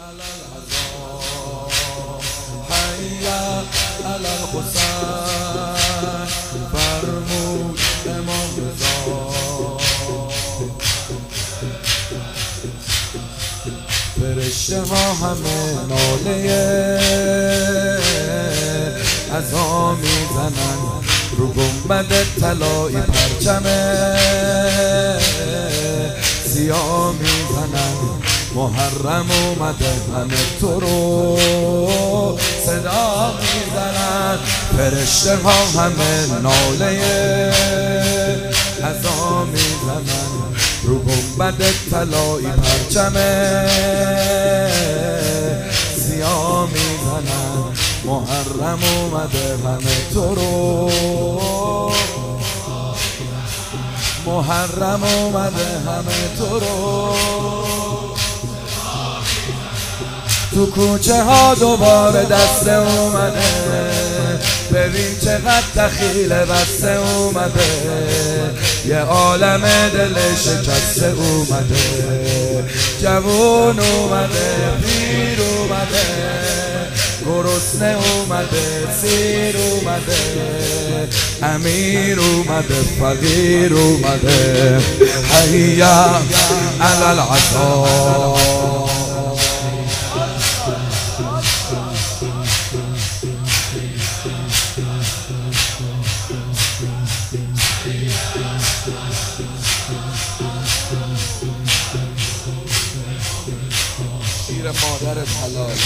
علی الحسن حی علی الحسین فرمود امام رضا فرشته ها همه ناله عزا میزنن رو گنبد طلایی پرچم سیاه میزنن محرم اومده همه تو رو صدا میزنن فرشته ها همه ناله عزا میزنن رو گنبد طلایی پرچم سیاه میزنن محرم اومده همه تو رو محرم اومده همه تو رو تو کوچه ها دوباره دسته اومده ببین چقدر دخیل بسته اومده یه عالم دل شکسته اومده جوون اومده پیر اومده گرسنه اومده سیر اومده امیر اومده فقیر اومده حی علی العطا شیر مادرت حلال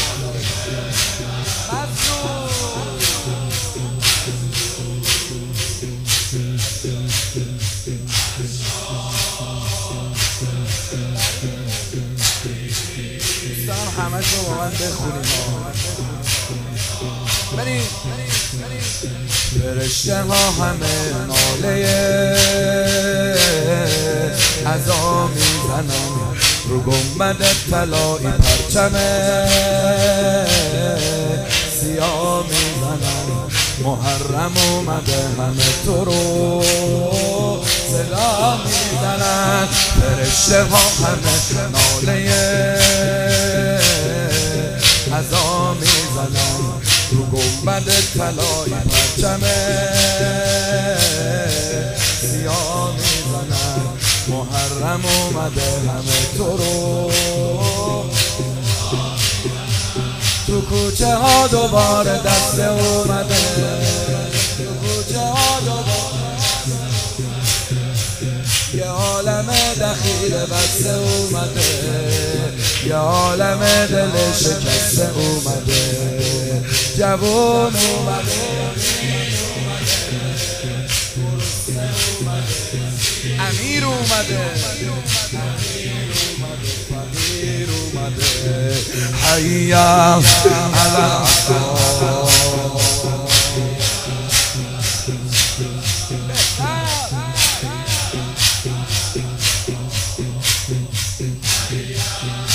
همه رو با من بخونیم فرشته ها همه ناله عزا میزنن رو گنبد طلایی پرچم سیاه میزنن محرم اومده همه تو رو صدا میزنن فرشته ها همه ناله عزا میزنن رو گنبد طلایی پرچم سیاه میزنن محرم اومده همه تو رو تو کوچه ها دوباره دسته اومده تو کوچه ها دوباره یه عالم دخیل بسته اومده یه عالم دل شکسته اومده جوون اومده امیر اومده فقیر اومده حی علی الحسن